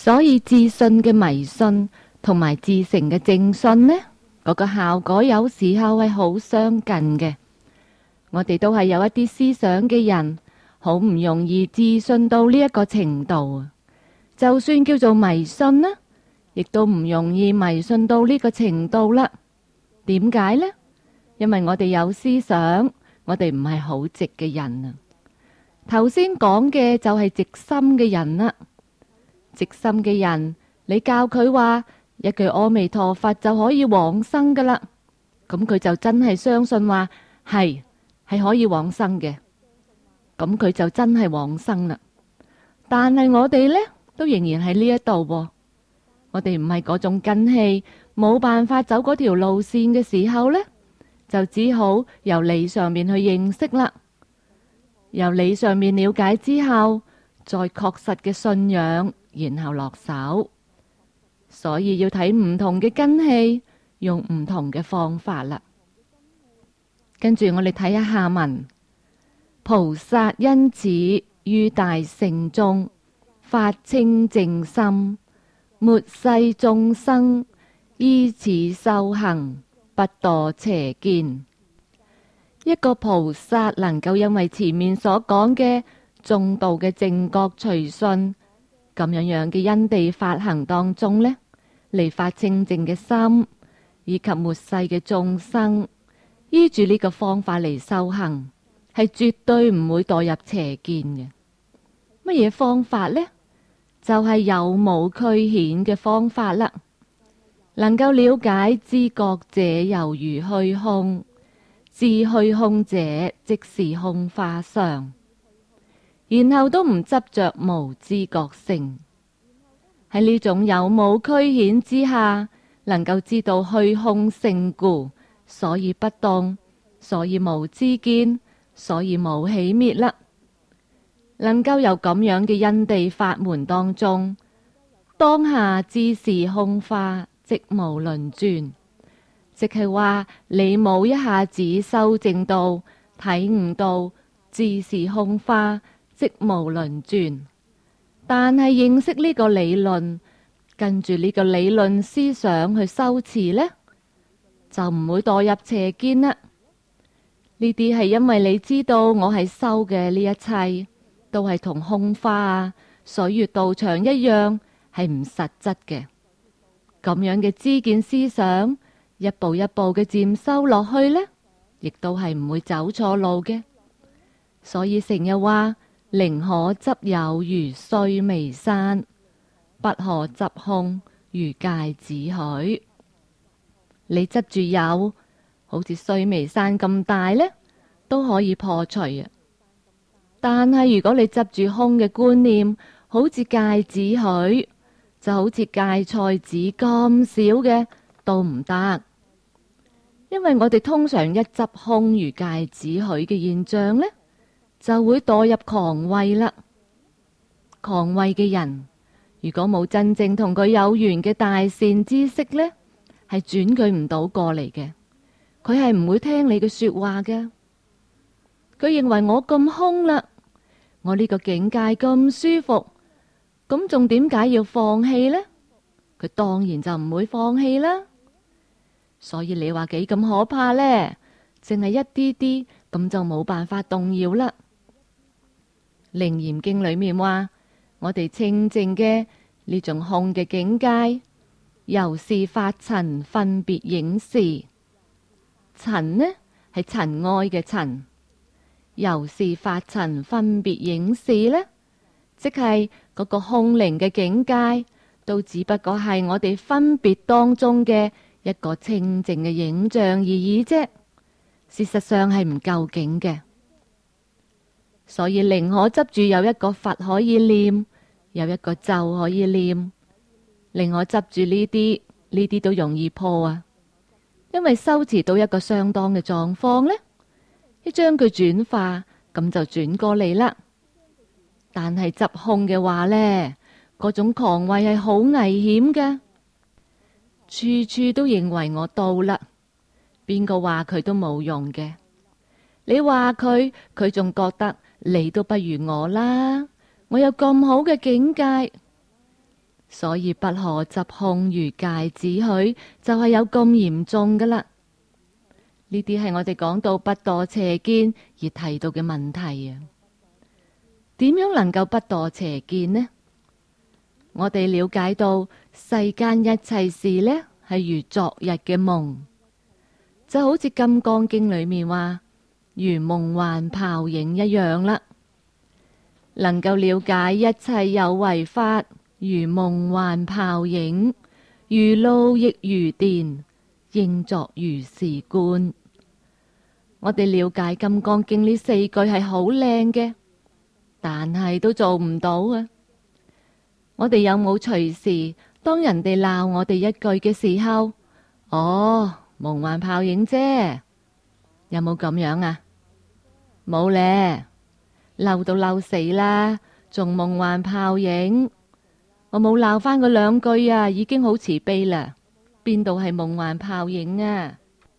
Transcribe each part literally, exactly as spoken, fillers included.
所以自信嘅迷信同埋自誠嘅正信呢，嗰個效果有時候係好相近嘅。我哋都係有一啲思想嘅人，好唔容易自信到呢一個程度啊。就算叫做迷信呢，亦都唔容易迷信到呢個程度啦。點解呢？因為我哋有思想，我哋唔係好直嘅人啊。頭先講嘅就係直心嘅人啦。直心嘅人，你教佢話一句阿彌陀佛就可以往生噶啦，咁佢就真係相信話係係可以往生嘅，咁佢就真係往生啦。但係我哋呢，都仍然喺呢一度喎，我哋唔係嗰種根器，冇辦法走嗰條路線嘅時候呢，就只好由理上面去認識啦。由理上面了解之後，再確實嘅信仰，然後落手。所以要睇唔同嘅根器，用唔同嘅方法啦。跟住我哋睇一下文，菩薩因此於大乘中發清淨心，末世眾生依此修行，不墮邪見。一個菩薩能夠因為前面所講嘅中道嘅正覺隨信咁樣樣嘅因地法行當中呢，嚟發清淨嘅心，以及末世嘅眾生依住呢個方法嚟修行，係絕對唔會墮入邪見嘅。乜嘢方法呢？就係有無俱顯嘅方法啦。能夠了解知覺者猶如虛空，知虛空者即是空花相，然後都唔執着無知覺性。喺呢種有無俱顯之下，能夠知道虛空性故，所以不動，所以無知見，所以無起滅啦。能夠由咁樣嘅因地法門當中，當下知是空花，即無輪轉，即係話你冇一下子修正到睇唔到知是空花，即無輪轉。但係認識呢個理論，跟住呢個理論思想去修持呢，就唔會墮入邪見啦。呢啲係因為你知道我係修嘅呢一切，都係同空花啊、水月道場一樣，係唔實質嘅。咁樣嘅知見思想，一步一步嘅漸修落去呢，亦都係唔會走錯路嘅。所以成日話，寧可執有如須彌山，不可執空如芥子許。你執住有，好似須彌山咁大呢，都可以破除啊。但係如果你執住空嘅觀念，好似芥子許，就好似芥菜籽咁少嘅都唔得。因為我哋通常一執空如芥子許嘅現象呢，就會墮入狂慧啦。狂慧嘅人，如果冇真正同佢有緣嘅大善知識呢，係轉佢唔到過嚟嘅。佢係唔會聽你嘅說話嘅。佢認為我咁空啦，我呢個境界咁舒服，咁仲點解要放棄呢？佢當然就唔會放棄啦。所以你話幾咁可怕呢？淨係一啲啲咁就冇辦法動搖啦。楞嚴經裏面話，我哋清淨嘅呢種空嘅境界，由是法塵分別影視。塵呢係塵埃嘅塵，由是法塵分別影視呢，即係嗰個空靈嘅境界，都只不過係我哋分別當中嘅一個清淨嘅影像而已啫。事實上係唔究竟嘅。所以寧可執住有一個佛可以念，有一個咒可以念，寧可執住呢啲，呢啲都容易破啊。因為修持到一個相當嘅狀況呢，一將佢轉化，咁就轉過嚟啦。但係執空嘅話呢，嗰種狂慧係好危險嘅，處處都認為我到啦，邊個話佢都冇用嘅。你話佢，佢仲覺得你都不如我啦，我有咁好嘅境界。 所以不可執空如芥子許，就係有咁嚴重噶啦。呢啲係我哋講到不墮邪見而提到嘅問題啊。點樣能夠不墮邪見呢？我哋了解到世間一切事呢，係如昨日嘅夢，就好似《金剛經》裏面話，如夢幻泡影一樣啦。能夠了解一切有為法，如夢幻泡影，如露亦如電，應作如是觀。我哋了解《金剛經》呢四句係好靚嘅，但係都做唔到啊！我哋有冇隨時當人哋鬧我哋一句嘅時候，哦，夢幻泡影啫？有冇咁樣啊？冇咧，嬲到嬲死啦，仲夢幻泡影？我冇鬧翻嗰兩句啊，已經好慈悲啦，邊度係夢幻泡影啊？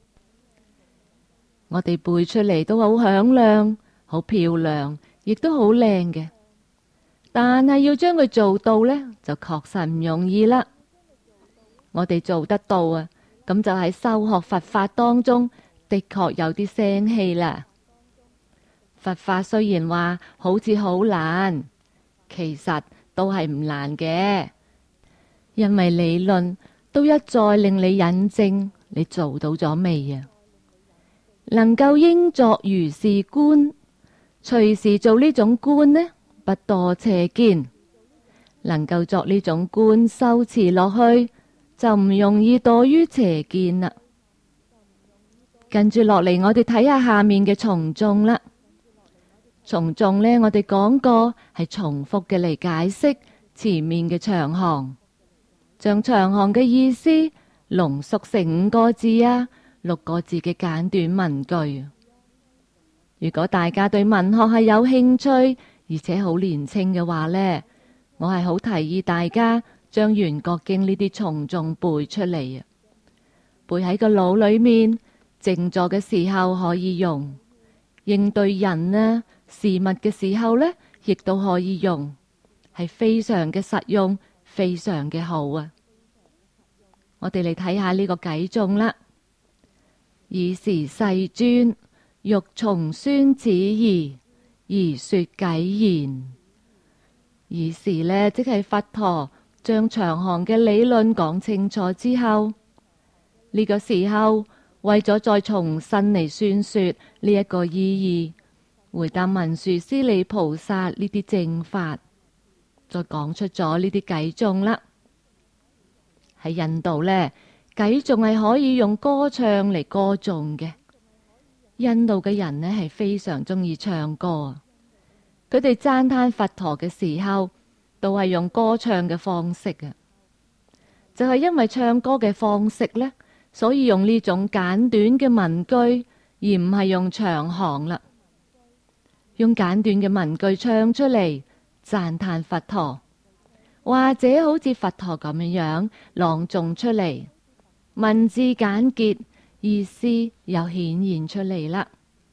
我哋背出嚟都好響亮、好漂亮，亦都好靚嘅。但係要將佢做到呢，就確實唔容易啦。我哋做得到啊，咁就喺修學佛法當中，的確有啲聲氣啦。佛法雖然話好似好難，其實都係唔難嘅，因為理論都一再令你引證，你做到咗未啊？能夠應作如是觀，隨時做呢種觀呢，不墮邪見，能夠作呢種觀修持落去，就唔容易墮於邪見啦。跟住落嚟，我哋睇下下面嘅從眾啦。從眾呢，我哋講過係重複嘅嚟解釋前面嘅長行，將長行嘅意思濃縮成五個字啊，六個字嘅簡短文句。如果大家對文學係有興趣，而且好年輕嘅話呢，我係好提議大家將《圓覺經》呢啲從眾背出嚟啊，背喺個腦裏面，靜坐嘅時候可以用，應對人啊事物嘅時候呢，亦都可以用，係非常嘅實用，非常嘅好啊！我哋嚟睇下呢個偈頌啦。爾時世尊欲重宣此義而說偈言。爾時呢，即係佛陀將長行嘅理論講清楚之後，呢、這個時候為咗再重新嚟宣說呢一個意義，回答文殊師利菩薩呢啲正法，再講出咗呢啲偈頌啦。喺印度呢，偈頌係可以用歌唱嚟歌頌嘅。印度嘅人呢係非常中意唱歌，佢哋讚歎佛陀嘅時候，都係用歌唱嘅方式嘅。就係因為唱歌嘅方式呢，所以用呢種簡短嘅文句，而唔係用長行啦。用簡短嘅文句唱出嚟，讚歎佛陀，或者好似佛陀咁樣樣朗誦出嚟，文字簡潔，意思又顯現出嚟啦。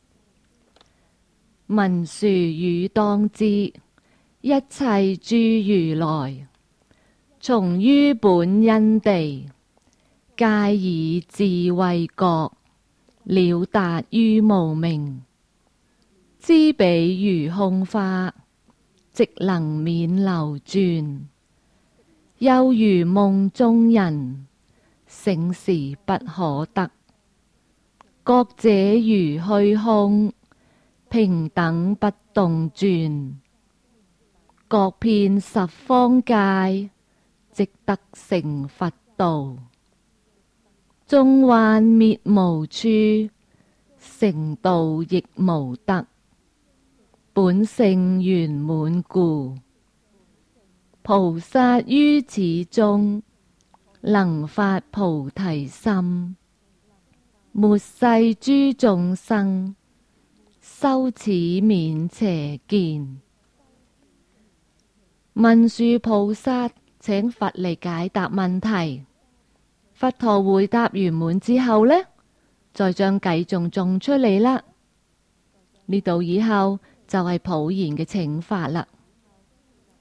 文殊汝當知，一切諸如來，從於本因地，皆以智慧覺，了達於無明，知彼如空花，即能免流轉。又如夢中人，醒時不可得。覺者如虛空，平等不動轉。覺遍十方界，即得成佛道。縱幻滅無處，成道亦無得。本性圓滿故，菩薩於此中，能發菩提心。末世諸眾生，修此免邪見。文殊菩薩請佛嚟解答問題，佛陀回答圓滿之後呢，再將偈頌誦出嚟啦。呢度以後就係普賢嘅請法啦。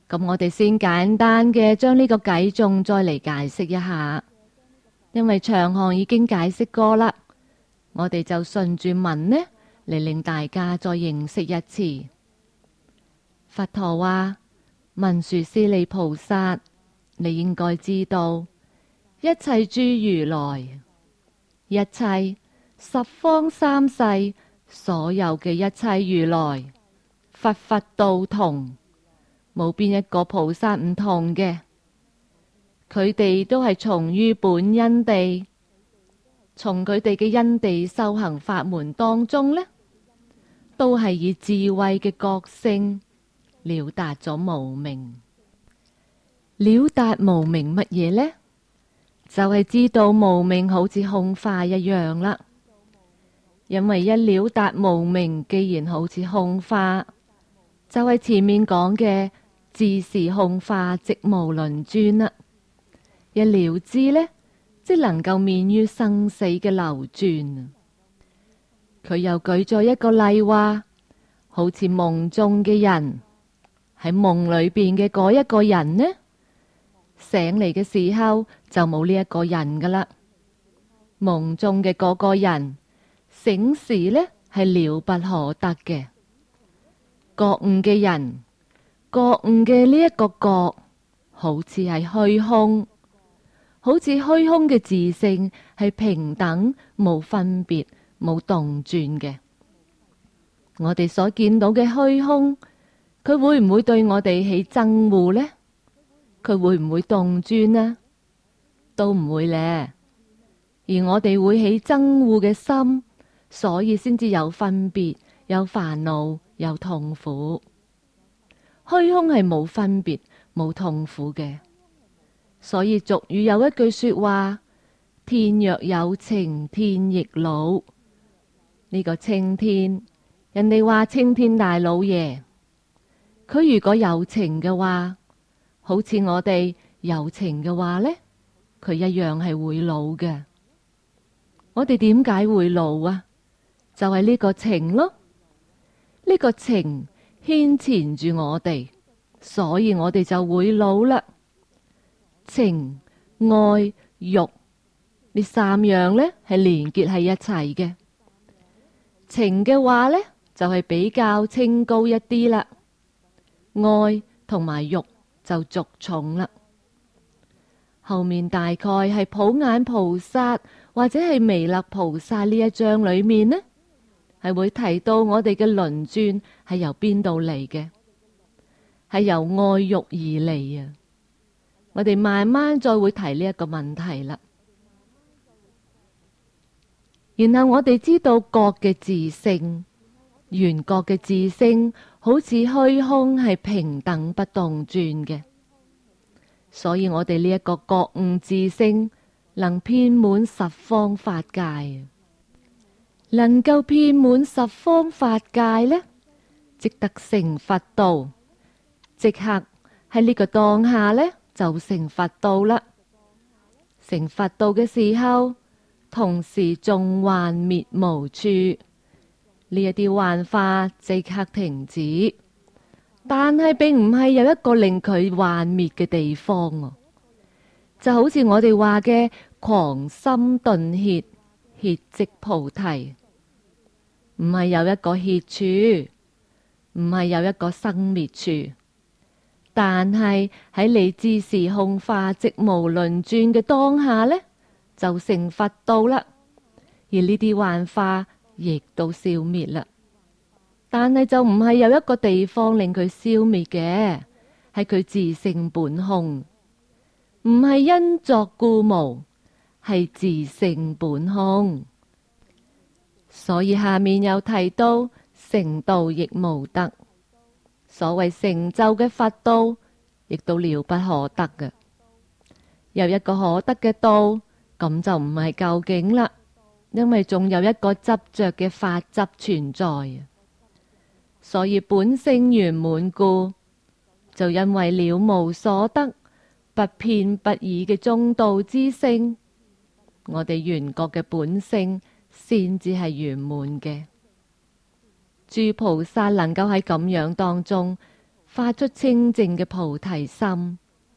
咁我哋先簡單嘅將呢個偈頌再嚟解釋一下，因為長行已經解釋過啦，我哋就順住文呢嚟令大家再認識一次。佛陀話：文殊師利菩薩，你應該知道，一切諸如來，一切十方三世所有嘅一切如來，佛佛道同，冇邊一個菩薩唔同嘅。佢哋都係從於本因地，從佢哋嘅因地修行法門當中呢，都係以智慧嘅覺性了達咗無明。了達無明乜嘢呢？就係知道無明好似空化一樣啦。因為一了達無明，既然好似空化，就係前面講嘅自是空化，即無輪轉啦。一了知呢，即能夠免於生死嘅流轉。佢又舉咗一個例話，好似夢中嘅人，喺夢裏邊嘅嗰一個人呢，醒嚟嘅時候就冇呢一個人噶啦。夢中嘅嗰個人醒時呢，係了不可得嘅。覺悟嘅人，覺悟嘅呢一個覺，好似係虛空，好似虛空嘅自性係平等，冇分別，冇動轉嘅。我哋所見到嘅虛空，佢會唔會對我哋起憎惡呢？佢會唔會動轉呢？都唔會呢。而我哋會起憎惡嘅心，所以先至有分別，有煩惱，有痛苦。虛空係冇分別，冇痛苦嘅。所以俗語有一句說話：天若有情天亦老。呢個青天，人哋話青天大老爺，佢如果有情嘅話，好似我哋有情嘅話呢，佢一樣係會老嘅。我哋點解會老啊？就係呢個情咯，呢個情牽纏住我哋，所以我哋就會老啦。情、愛、欲呢三樣呢係連結喺一齊嘅。情嘅話呢，就係比較清高一啲啦，愛同埋欲就俗重啦。後面大概係普眼菩薩或者係彌勒菩薩呢一章裏面呢，係會提到我哋嘅輪轉係由邊度嚟嘅，係由愛欲而嚟啊！我哋慢慢再會提呢一個問題啦。然後我哋知道覺嘅自性，緣覺嘅自性好似虛空係平等不動轉嘅，所以我哋呢一個覺悟自性能遍滿十方法界，能夠遍滿十方法界呢，即得成佛道，即刻喺呢個當下呢，就成佛道啦。成佛道嘅時候，同時眾幻滅無處，呢一啲幻化即刻停止，但係並唔係有一個令佢幻滅嘅地方哦。就好似我哋話嘅狂心頓歇，歇即菩提，唔係有一個歇處，唔係有一個生滅處，但係喺你自是空化即無輪轉嘅當下呢，就成佛道啦。而呢啲幻化亦都消滅啦，但係就唔係有一個地方令佢消滅嘅，係佢自性本空，唔係因作故無，係自性本空。所以下面又提到成道亦無得，所謂成就嘅佛道亦都了不可得嘅。有一個可得嘅道，咁就唔係究竟啦，因為仲有一個執着嘅法執存在。所以本性圓滿故，就因為了無所得，不偏不倚嘅中道之性，我哋緣覺嘅本性先至係圓滿嘅。諸菩薩能夠喺咁樣當中發出清淨嘅菩提心。